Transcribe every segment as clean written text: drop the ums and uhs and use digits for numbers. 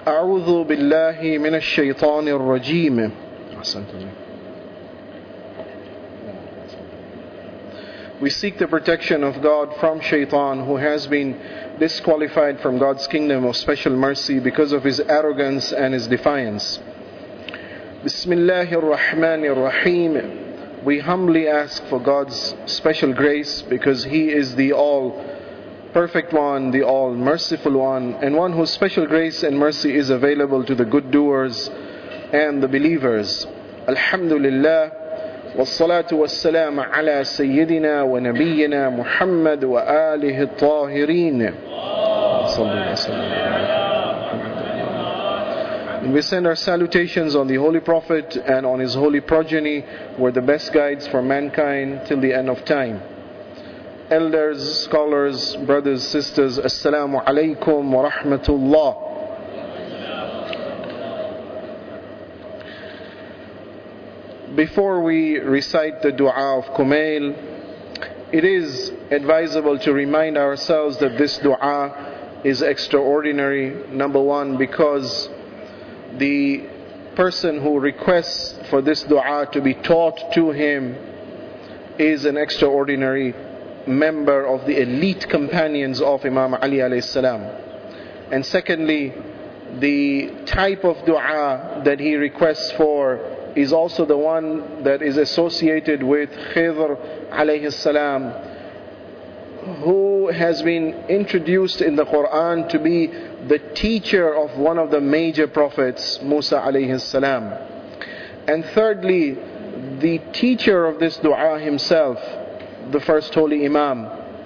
أعوذ بالله من الشيطان الرجيم. We seek the protection of God from Shaitan, who has been disqualified from God's kingdom of special mercy because of his arrogance and his defiance. Bismillahir Rahmanir Rahim. We humbly ask for God's special grace because He is the all perfect one, the all merciful one, and one whose special grace and mercy is available to the good doers and the believers. Alhamdulillah. والصلاة والسلام على سيدنا ونبينا محمد وآله الطاهرين. And we send our salutations on the Holy Prophet and on his holy progeny, who are the best guides for mankind till the end of time. Elders, scholars, brothers, sisters, Assalamu alaikum wa rahmatullah. Before we recite the dua of Kumail, it is advisable to remind ourselves that this dua is extraordinary. Number one, because the person who requests for this dua to be taught to him is an extraordinary member of the elite companions of Imam Ali alayhi salam. And secondly, the type of dua that he requests for is also the one that is associated with Khidr alayhi salam, who has been introduced in the Quran to be the teacher of one of the major prophets, Musa alayhi salam. And thirdly, the teacher of this dua himself, the first holy Imam,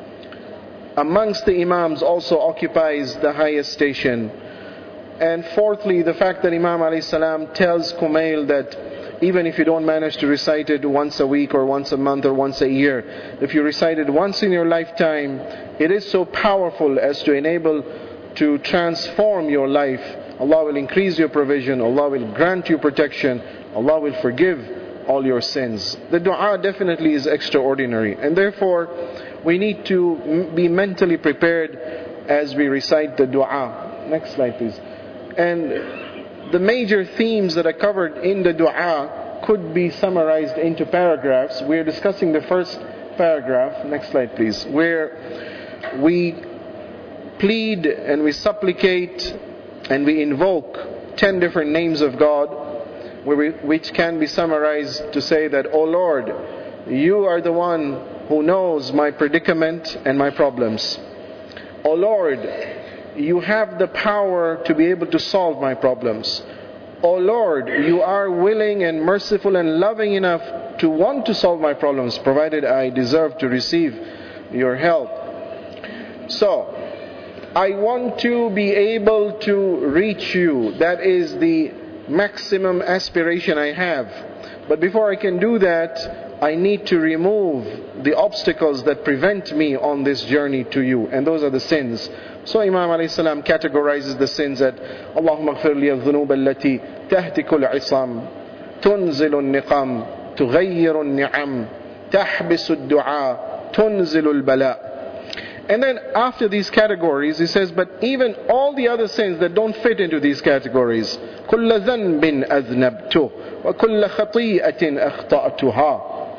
amongst the Imams also occupies the highest station. And fourthly, the fact that Imam alayhi salam tells Kumail that even if you don't manage to recite it once a week or once a month or once a year, if you recite it once in your lifetime, it is so powerful as to enable to transform your life. Allah will increase your provision, Allah will grant you protection, Allah will forgive all your sins. The dua definitely is extraordinary, and therefore we need to be mentally prepared as we recite the dua. Next slide please. And the major themes that are covered in the dua could be summarized into paragraphs. We're discussing the first paragraph. Next slide please. Where we plead and we supplicate and we invoke 10 different names of God, which can be summarized to say that, O Lord, you are the one who knows my predicament and my problems. O Lord, you have the power to be able to solve my problems. O Lord, you are willing and merciful and loving enough to want to solve my problems, provided I deserve to receive your help. So, I want to be able to reach you. That is the maximum aspiration I have. But before I can do that, I need to remove the obstacles that prevent me on this journey to you. And those are the sins. So Imam alayhi salam categorizes the sins that Allahumma ighfir li al-dhunub allati tahtiku al-'isam, tunzilu al-niqam, tughayyiru al-ni'am, tahbisu al-du'a, tunzilu al-bala. And then after these categories, he says, but even all the other sins that don't fit into these categories, كُلَّ ذَنْبٍ أَذْنَبْتُهُ وَكُلَّ خَطِيئَةٍ أَخْطَأْتُهَا.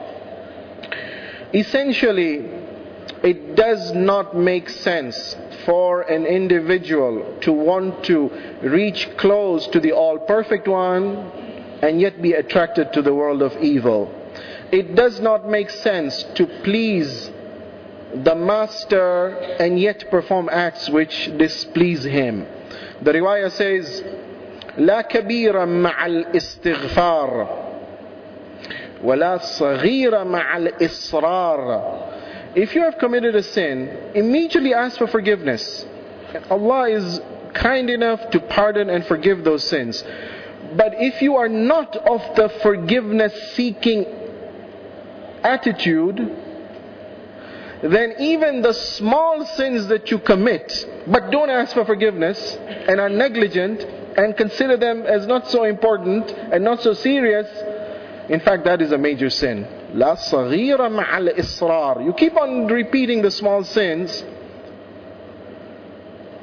Essentially, it does not make sense for an individual to want to reach close to the all-perfect one and yet be attracted to the world of evil. It does not make sense to please the master and yet perform acts which displease him. The riwayah says, لا كبير مع الاستغفار ولا صغير مع الإصرار. If you have committed a sin, immediately ask for forgiveness. Allah is kind enough to pardon and forgive those sins. But if you are not of the forgiveness seeking attitude, then even the small sins that you commit but don't ask for forgiveness and are negligent and consider them as not so important and not so serious, in fact that is a major sin. La saghira ma'al israr. You keep on repeating the small sins,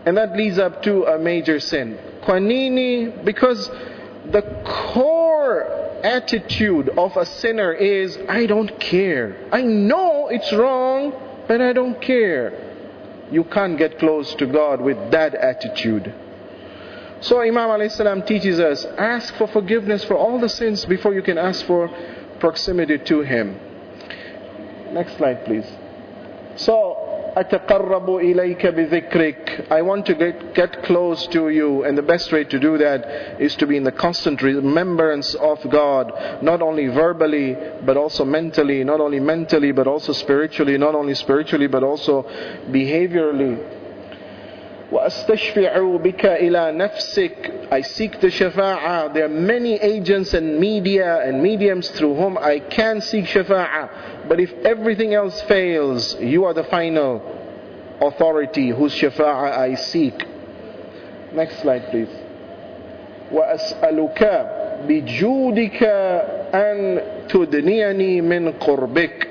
And that leads up to a major sin. Kwa nini? Because the core attitude of a sinner is, I don't care. I know it's wrong, but I don't care. You can't get close to God with that attitude. So Imam a.s. teaches us, ask for forgiveness for all the sins before you can ask for proximity to Him. Next slide, please. So, أتقرب إليك بذكرك. I want to get close to you, and the best way to do that is to be in the constant remembrance of God, not only verbally but also mentally, not only mentally but also spiritually, not only spiritually but also behaviorally. وَأَسْتَشْفِعُ بِكَ إِلَى نَفْسِكَ. I seek the shafa'ah. There are many agents and media and mediums through whom I can seek shafa'ah. But if everything else fails, you are the final authority whose shafa'ah I seek. Next slide, please. وَأَسْأَلُكَ بِجُودِكَ أَن تُدْنِيَنِي مِنْ قُرْبِكَ.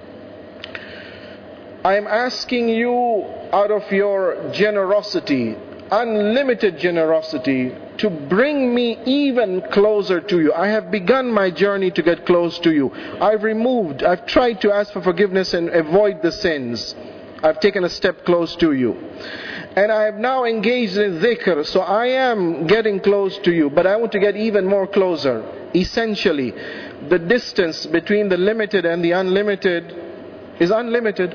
I am asking you out of your generosity, unlimited generosity, to bring me even closer to you. I have begun my journey to get close to you. I've tried to ask for forgiveness and avoid the sins. I've taken a step close to you. And I have now engaged in dhikr, so I am getting close to you, but I want to get even more closer. Essentially, the distance between the limited and the unlimited is unlimited.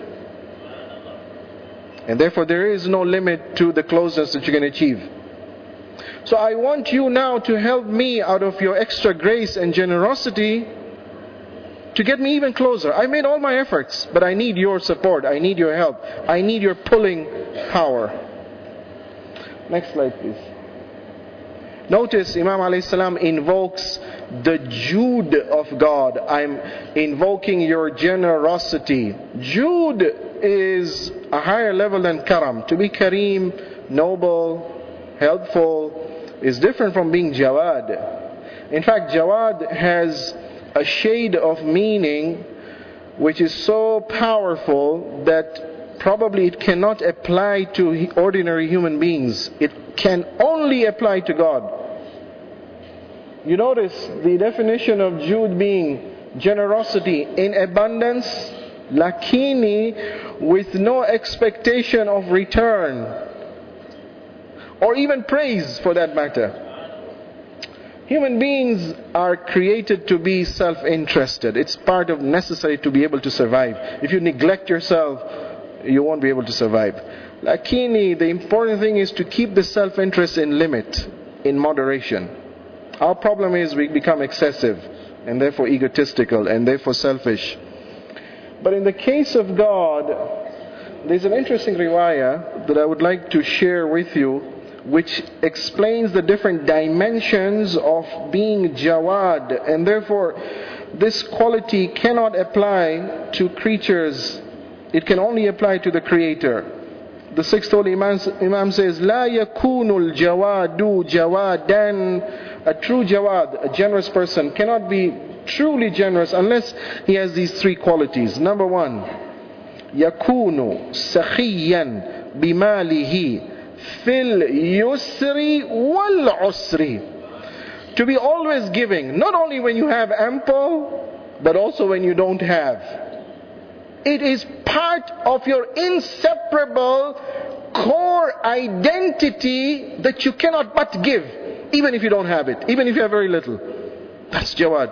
And therefore there is no limit to the closeness that you can achieve. So I want you now to help me out of your extra grace and generosity to get me even closer. I made all my efforts, but I need your support. I need your help. I need your pulling power. Next slide, please. Notice Imam a.s. invokes the Jude of God. I'm invoking your generosity. Jude is a higher level than Karam. To be Kareem, noble, helpful, is different from being Jawad. In fact, Jawad has a shade of meaning which is so powerful that probably it cannot apply to ordinary human beings. It can only apply to God. You notice the definition of Jude being generosity in abundance, lakini, with no expectation of return or even praise for that matter. Human beings are created to be self-interested. It's part of necessary to be able to survive. If you neglect yourself, you won't be able to survive. Lakini, the important thing is to keep the self-interest in limit, in moderation. Our problem is we become excessive and therefore egotistical and therefore selfish. But in the case of God, there's an interesting riwayah that I would like to share with you, which explains the different dimensions of being Jawad, and therefore this quality cannot apply to creatures. It can only apply to the Creator. The sixth holy Imam says, لا يكون الجواد جوادا. A true Jawad, a generous person, cannot be truly generous unless he has these three qualities. Number one, يكون سخيا بماله في اليسر والعسر. To be always giving, not only when you have ample, but also when you don't have. It is part of your inseparable core identity that you cannot but give, even if you don't have it, even if you have very little. That's Jawad.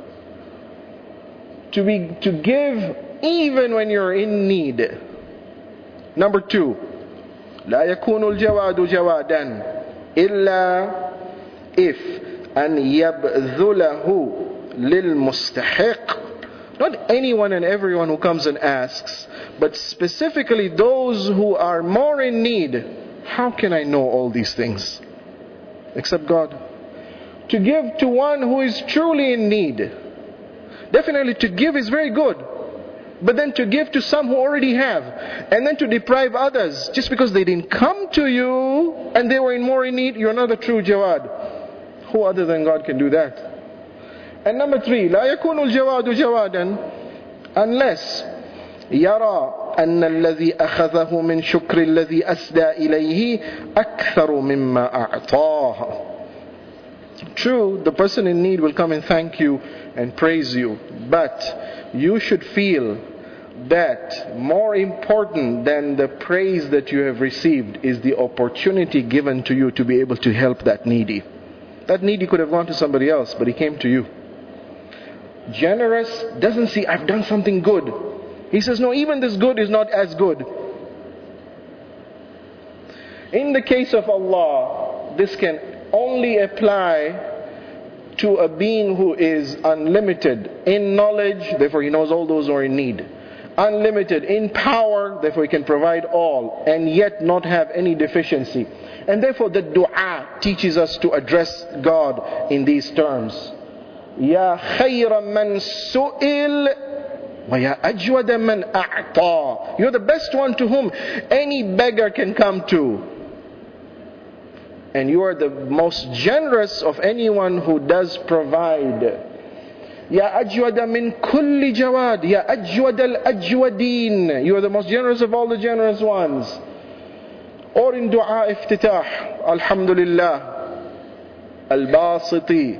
To give even when you're in need. Number two, لا يكون الجواد جوادا إلا if أن يبذله للمستحق. Not anyone and everyone who comes and asks, but specifically those who are more in need. How can I know all these things? Except God. To give to one who is truly in need. Definitely to give is very good. But then to give to some who already have, and then to deprive others just because they didn't come to you and they were more in need, you're not a true Jawad. Who other than God can do that? And number three, لا يكون الجواد جوادا unless يرى أن الذي أخذه من شكر الذي أسدى إليه أكثر مما أعطاه. True, the person in need will come and thank you and praise you, but you should feel that more important than the praise that you have received is the opportunity given to you to be able to help that needy. That needy could have gone to somebody else, but he came to you. Generous doesn't see, I've done something good. He says, no, even this good is not as good. In the case of Allah, this can only apply to a being who is unlimited in knowledge, therefore he knows all those who are in need. Unlimited in power, therefore he can provide all, and yet not have any deficiency. And therefore the dua teaches us to address God in these terms. Ya khayra man su'il wa ya ajwada man a'ta. You're the best one to whom any beggar can come to. And you are the most generous of anyone who does provide. Ya ajwada min kulli jawad, ya ajwad al-ajwadin. You are the most generous of all the generous ones. Or in dua iftitah, alhamdulillah, al-basiti,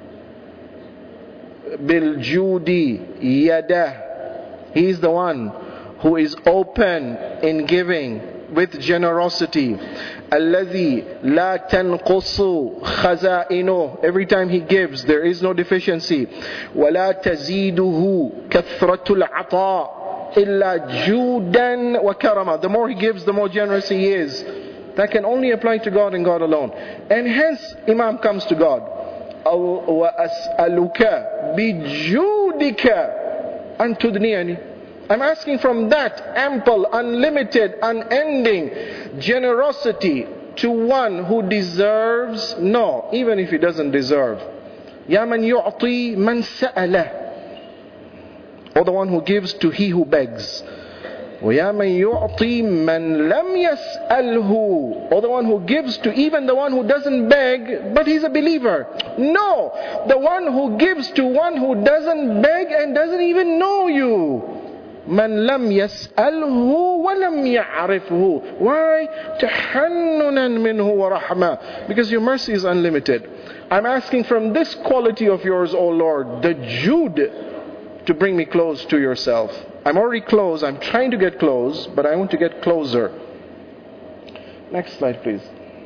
bil-judi, yadah. He is the one who is open in giving with generosity. Alladhi la tanqusu khaza'inu. Every time he gives, there is no deficiency. Wala taziduhu kathratul ata illa judan wa karama. The more he gives, the more generous he is. That can only apply to God and God alone. And hence, Imam comes to God. Wa as'aluka bijudika an tudniyani. I'm asking from that ample, unlimited, unending generosity to one who deserves. No, even if he doesn't deserve. Ya man yu'ti man sa'ala. Or the one who gives to he who begs. وَيَا مَنْ يُعْطِي مَنْ لَمْ يَسْأَلْهُ. Or the one who gives to even the one who doesn't beg, but he's a believer. No, the one who gives to one who doesn't beg and doesn't even know you. من لم يسأله ولم يعرفه. Why? تحننا منه ورحمة. Because your mercy is unlimited. I'm asking from this quality of yours, O Lord, the Jude, to bring me close to yourself. I'm already close. I'm trying to get close, but I want to get closer. Next slide, please.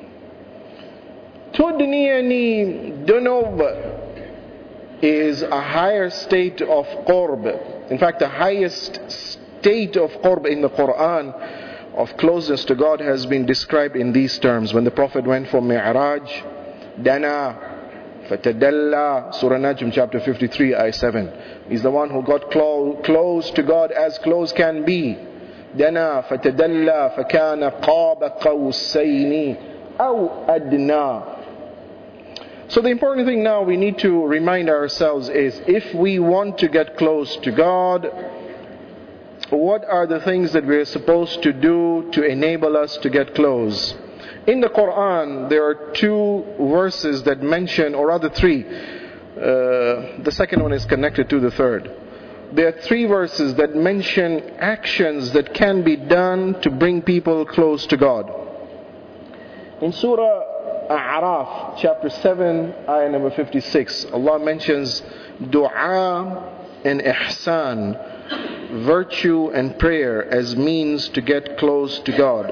Tudniyani dunub is a higher state of qurb. In fact, the highest state of qurb in the Quran, of closeness to God, has been described in these terms. When the Prophet went for Mi'raj, Dana, Fatadalla, Surah Najm chapter 53, ayah 7. He's the one who got close to God as close can be. Dana, Fatadalla, Fakana Qaba Qawsayni, Aw Adna. So the important thing now we need to remind ourselves is, if we want to get close to God, what are the things that we're supposed to do to enable us to get close? In the Quran, there are two verses that mention, or rather three. The second one is connected to the third. There are three verses that mention actions that can be done to bring people close to God. In Surah A'raf, chapter 7, ayah number 56, Allah mentions dua and ihsan, virtue and prayer, as means to get close to God.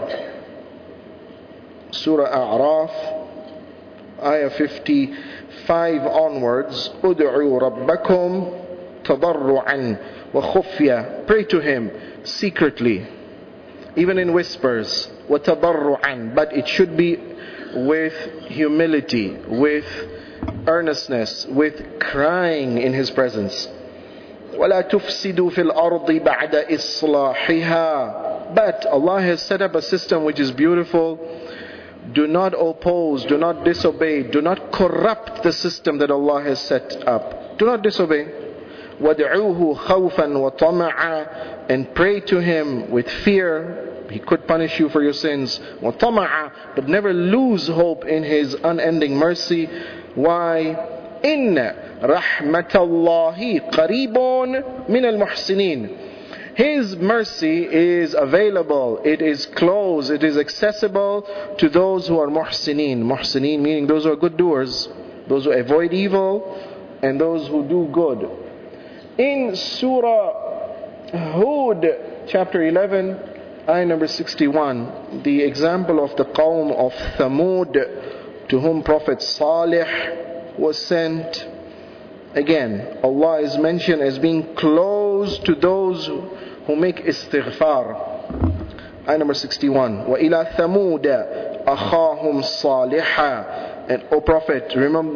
Surah A'raf, ayah 55 onwards. Ud'u rabbakum tadarru'an wa khufya. Pray to Him secretly, even in whispers. Wa tadarru'an. But it should be with humility, with earnestness, with crying in His presence. وَلَا تُفْسِدُوا فِي الْأَرْضِ بَعْدَ إِصْلَاحِهَا. But Allah has set up a system which is beautiful. Do not oppose, do not disobey, do not corrupt the system that Allah has set up. Do not disobey. وَدْعُوهُ خَوْفًا وَطَمَعًا. And pray to Him with fear. He could punish you for your sins. وَطَمَعًا. But never lose hope in His unending mercy. Why? إِنَّ رَحْمَةَ اللَّهِ قَرِيبٌ مِنَ الْمُحْسِنِينَ. His mercy is available, it is close, it is accessible to those who are muhsineen. Muhsineen meaning those who are good doers, those who avoid evil, and those who do good. In Surah Hud, chapter 11, ayah number 61, the example of the Qawm of Thamud, to whom Prophet Salih was sent. Again, Allah is mentioned as being close to those who make istighfar. Ayah number 61. وَإِلَى ثَمُودَ أَخَاهُمْ صَالِحًا. And O Prophet,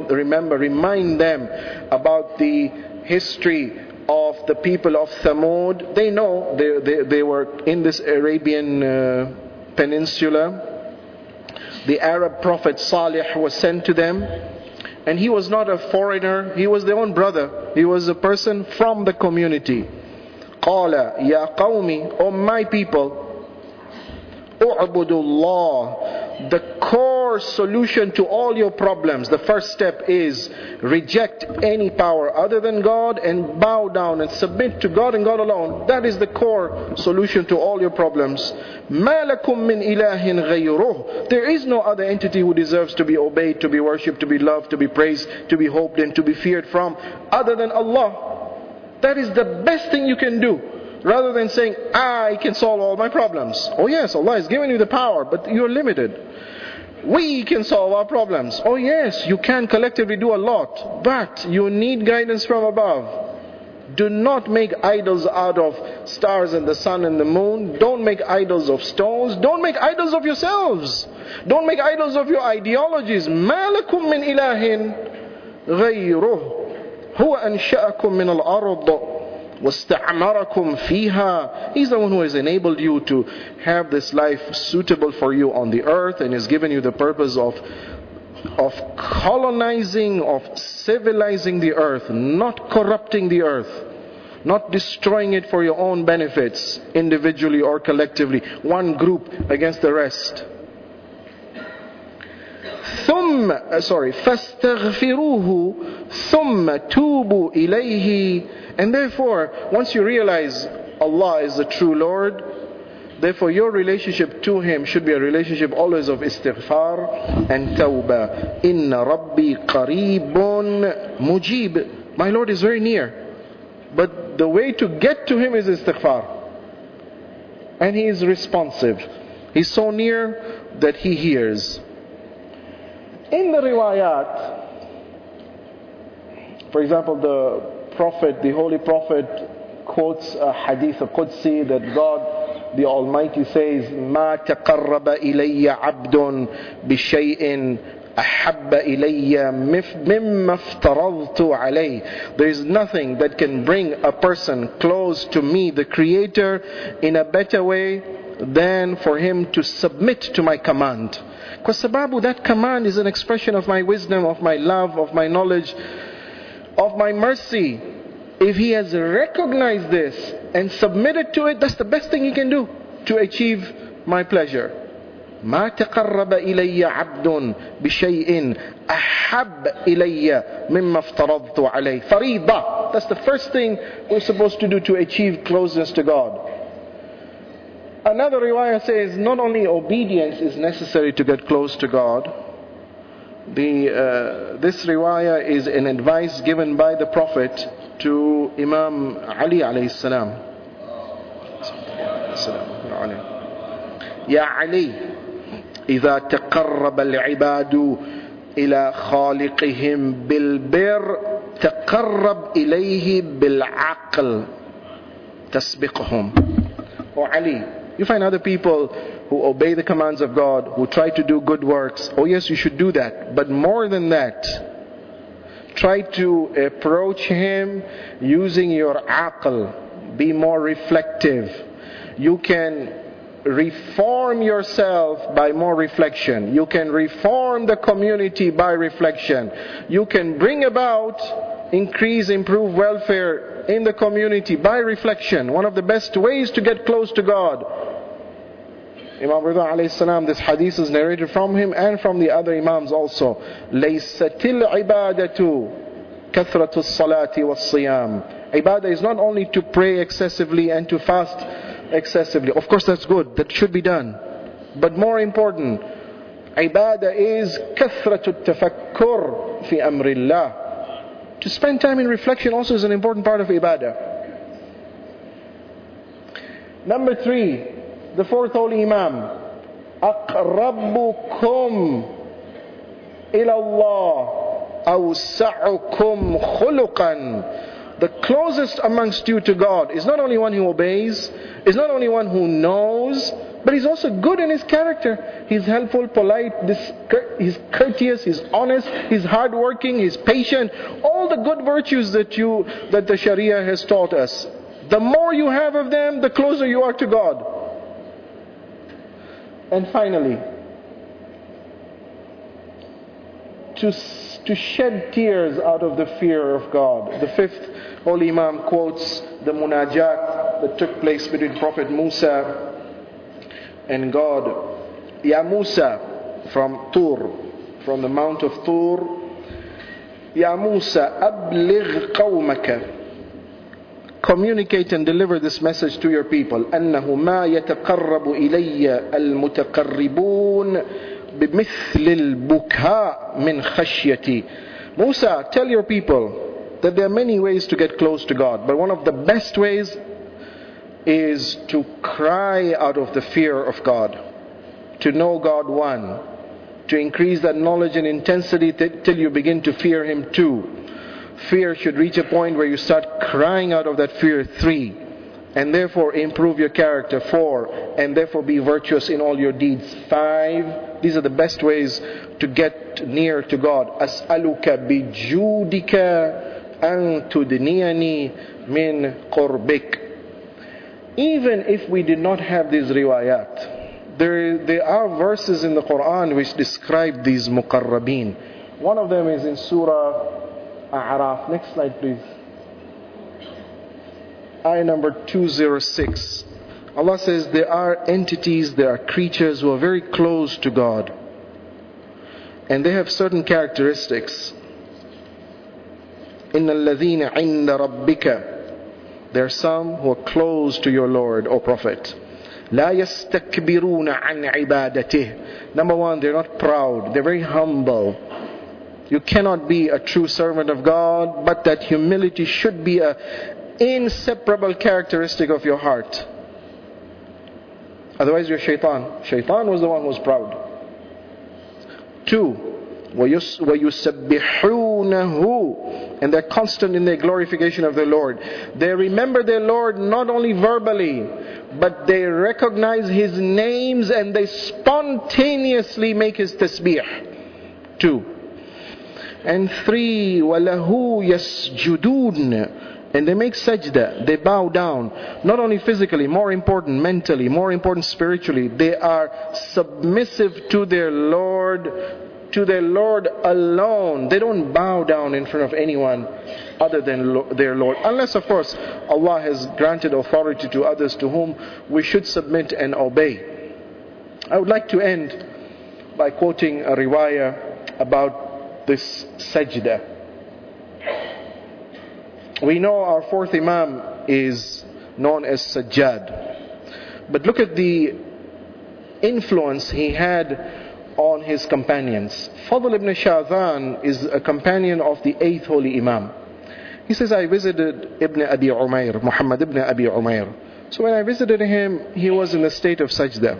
remind them about the history of the people of Thamud. They know they were in this Arabian peninsula. The Arab Prophet Salih was sent to them. And he was not a foreigner, he was their own brother. He was a person from the community. قَالَ يَا قَوْمِ, O my people, اُعْبُدُوا اللَّهِ. The core solution to all your problems, the first step is reject any power other than God and bow down and submit to God and God alone. That is the core solution to all your problems. مَا لَكُم مِّنْ إِلَهٍ غَيْرُهُ. There is no other entity who deserves to be obeyed, to be worshipped, to be loved, to be praised, to be hoped and to be feared from other than Allah. That is the best thing you can do. Rather than saying, I can solve all my problems. Oh yes, Allah has given you the power, but you're limited. We can solve our problems. Oh yes, you can collectively do a lot, but you need guidance from above. Do not make idols out of stars and the sun and the moon. Don't make idols of stones. Don't make idols of yourselves. Don't make idols of your ideologies. مَا لَكُم مِّنْ إِلَهٍ غَيْرُهُ هُوَ أَنْشَأَكُم مِّنَ الْأَرْضِ وَاسْتَعْمَرَكُمْ فِيهَا. He's the one who has enabled you to have this life suitable for you on the earth, and has given you the purpose of colonizing, of civilizing the earth, not corrupting the earth, not destroying it for your own benefits, individually or collectively, one group against the rest. فَاسْتَغْفِرُوهُ ثُمَّ تُوبُوا إِلَيْهِ. And therefore, once you realize Allah is the true Lord, therefore your relationship to Him should be a relationship always of istighfar and tawbah. Inna Rabbi qareebun mujib. My Lord is very near, but the way to get to Him is istighfar. And He is responsive. He's so near that He hears. In the riwayat, for example, the Holy Prophet quotes a hadith, a Qudsi, that God, the Almighty says, مَا تَقَرَّبَ إِلَيَّ عَبْدٌ بِشَيْءٍ أَحَبَّ إِلَيَّ مِمَّا افْتَرَضْتُ عَلَيْهِ. There is nothing that can bring a person close to me, the Creator, in a better way than for him to submit to my command. Because sababu, that command is an expression of my wisdom, of my love, of my knowledge, of my mercy. If he has recognized this and submitted to it, that's the best thing he can do to achieve my pleasure. ما تقرب إلي عبد بشيء أحب إلي مما افترضت عليه. فريضة. That's the first thing we're supposed to do to achieve closeness to God. Another riwayah says not only obedience is necessary to get close to God. This riwayah is an advice given by the Prophet to Imam Ali alayhi salam. Ya Ali, إذا تقرب العباد إلى خالقهم بالبر تقرب إليه بالعقل تسبقهم. Oh Ali, you find other people who obey the commands of God, who try to do good works. Oh yes, you should do that. But more than that, try to approach Him using your aql. Be more reflective. You can reform yourself by more reflection. You can reform the community by reflection. You can bring about increase, improve welfare in the community by reflection. One of the best ways to get close to God. Imam Rida alayhi salam, this hadith is narrated from him and from the other Imams also. لَيْسَتِ الْعِبَادَةُ كَثْرَةُ الصَّلَاةِ وَالصِّيَامِ. Ibadah is not only to pray excessively and to fast excessively. Of course that's good, that should be done. But more important, ibadah is kathratu tafakkur fi amrillah. To spend time in reflection also is an important part of ibadah. Number 3, the fourth holy Imam, أقربكم إلى الله أوسعكم خلقا. The closest amongst you to God is not only one who obeys, is not only one who knows, but he's also good in his character. He's helpful, polite, he's courteous, he's honest, he's hardworking, he's patient. All the good virtues that the Sharia has taught us. The more you have of them, the closer you are to God. And finally, to shed tears out of the fear of God. The fifth holy Imam quotes the munajat that took place between Prophet Musa and God. Ya Musa, from Tur, from the Mount of Tur. Ya Musa, abligh qawmaka. Communicate and deliver this message to your people. أنه ما يتقرب إلي المتقربون بمثل البكاء من خشيتي. Musa, tell your people that there are many ways to get close to God, but one of the best ways is to cry out of the fear of God, to know God one, to increase that knowledge and intensity till you begin to fear Him 2. Fear should reach a point where you start crying out of that fear 3, and therefore improve your character 4, and therefore be virtuous in all your deeds 5. These are the best ways to get near to God. As'aluka bijudika an tudniyani min qurbik. Even if we did not have these riwayat, there are verses in the Quran which describe these muqarrabeen. One of them is in Surah A'raf. Next slide please. Ayah number 206. Allah says there are entities, there are creatures who are very close to God, and they have certain characteristics. إِنَّ الَّذِينَ عِنْدَ رَبِّكَ. There are some who are close to your Lord, O Prophet. لَا يَسْتَكْبِرُونَ عَنْ عِبَادَتِهِ. Number 1, they're not proud, they're very humble. You cannot be a true servant of God, but that humility should be an inseparable characteristic of your heart. Otherwise you're shaitan. Shaitan was the one who was proud. 2, وَيُسَبِّحُونَهُ. And they're constant in their glorification of their Lord. They remember their Lord not only verbally, but they recognize His names and they spontaneously make His tasbih. 2. And 3, وَلَهُ يَسْجُدُونَ. And they make sajda, they bow down, not only physically, more important mentally, more important spiritually. They are submissive to their Lord alone. They don't bow down in front of anyone other than their Lord. Unless, of course, Allah has granted authority to others to whom we should submit and obey. I would like to end by quoting a riwayah about this sajda. We know our fourth Imam is known as Sajjad. But look at the influence he had on his companions. Fadl ibn Shadhan is a companion of the eighth holy Imam. He says, I visited Ibn Abi Umayr, Muhammad ibn Abi Umayr. So when I visited him, he was in a state of sajda.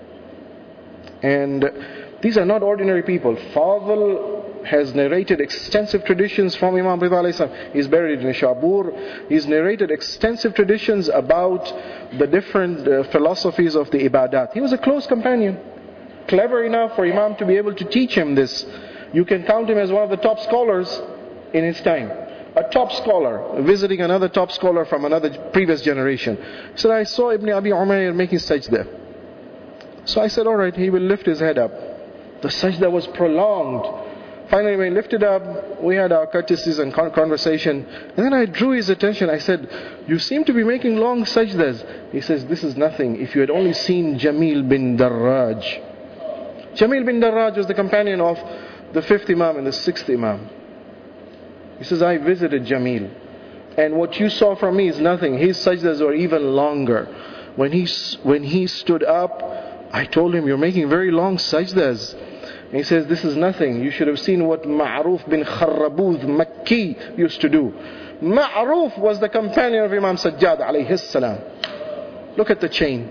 And these are not ordinary people. Fadl has narrated extensive traditions from Imam Rida alayhi salam. He's buried in Shabur. He's narrated extensive traditions about the different philosophies of the ibadat. He was a close companion, clever enough for Imam to be able to teach him this. You can count him as one of the top scholars in his time. A top scholar visiting another top scholar from another previous generation. So I saw Ibn Abi Umayr making sajda. So I said, alright, he will lift his head up. The sajda was prolonged. Finally, when he lifted up, we had our courtesies and conversation. And then I drew his attention. I said, you seem to be making long sajdas. He says, this is nothing. If you had only seen Jamil bin Darraj. Jamil bin Darraj was the companion of the fifth Imam and the sixth Imam. He says, I visited Jamil. and what you saw from me is nothing. His sajdas were even longer. When he stood up, I told him, you're making very long sajdas. And he says, this is nothing. You should have seen what Ma'ruf bin Kharrabuz Makki used to do. Ma'ruf was the companion of Imam Sajjad alayhi salam. Look at the chain.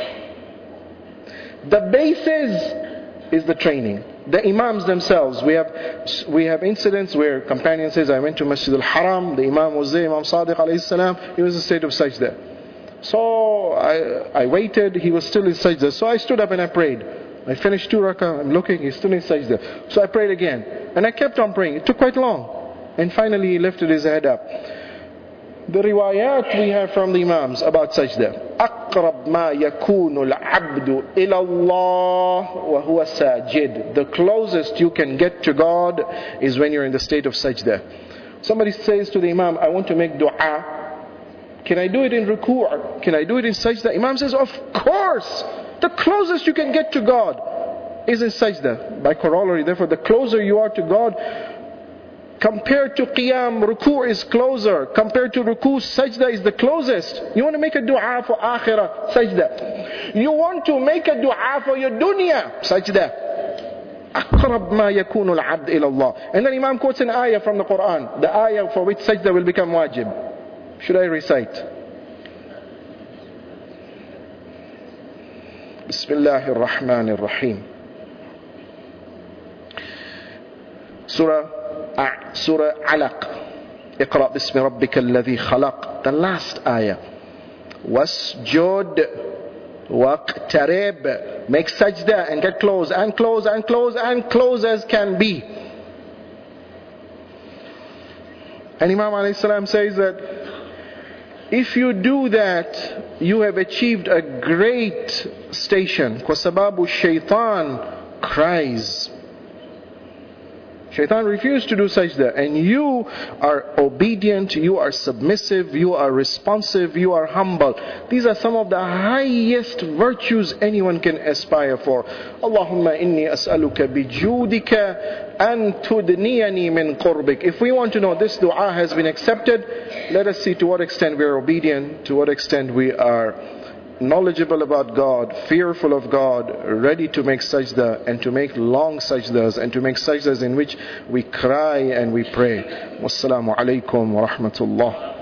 The basis is the training. The Imams themselves, we have incidents where companion says, I went to Masjid al-Haram, the Imam was there, Imam Sadiq alayhi salam, he was in a state of sajda. So I waited, he was still in sajda. So I stood up and I prayed. I finished 2 rakah, I'm looking, he's still in sajda. So I prayed again. And I kept on praying. It took quite long. And finally he lifted his head up. The riwayat we have from the Imams about sajda. أقرب ما يكون العبد إلى الله وهو ساجد. The closest you can get to God is when you're in the state of sajda. Somebody says to the Imam, I want to make dua. Can I do it in ruku'? Can I do it in sajda? Imam says, of course. The closest you can get to God is in sajda. By corollary, therefore, the closer you are to God, compared to qiyam, ruku' is closer. Compared to ruku', sajda is the closest. You want to make a dua for akhirah, sajda. You want to make a dua for your dunya, sajda. أقرب ما يكون العبد إلى الله. And then Imam quotes an ayah from the Quran, the ayah for which sajda will become wajib. Should I recite? بسم الله الرحمن الرحيم. Surah Alaq. اقرأ باسم ربك الذي خلق. The last ayah. واسجد واقترب. Make sajda and get close and close and close and close as can be. And Imam alayhi salam says that if you do that, you have achieved a great station. Kwasababu shaitan cries. Shaitan refused to do sajda, and you are obedient, you are submissive, you are responsive, you are humble. These are some of the highest virtues anyone can aspire for. Allahumma inni as'aluka bijudika an tudniyani min qurbik. If we want to know this dua has been accepted, let us see to what extent we are obedient, to what extent we are knowledgeable about God, fearful of God, ready to make sajda and to make long sajdas and to make sajdas in which we cry and we pray. Wassalamu alaikum wa rahmatullah.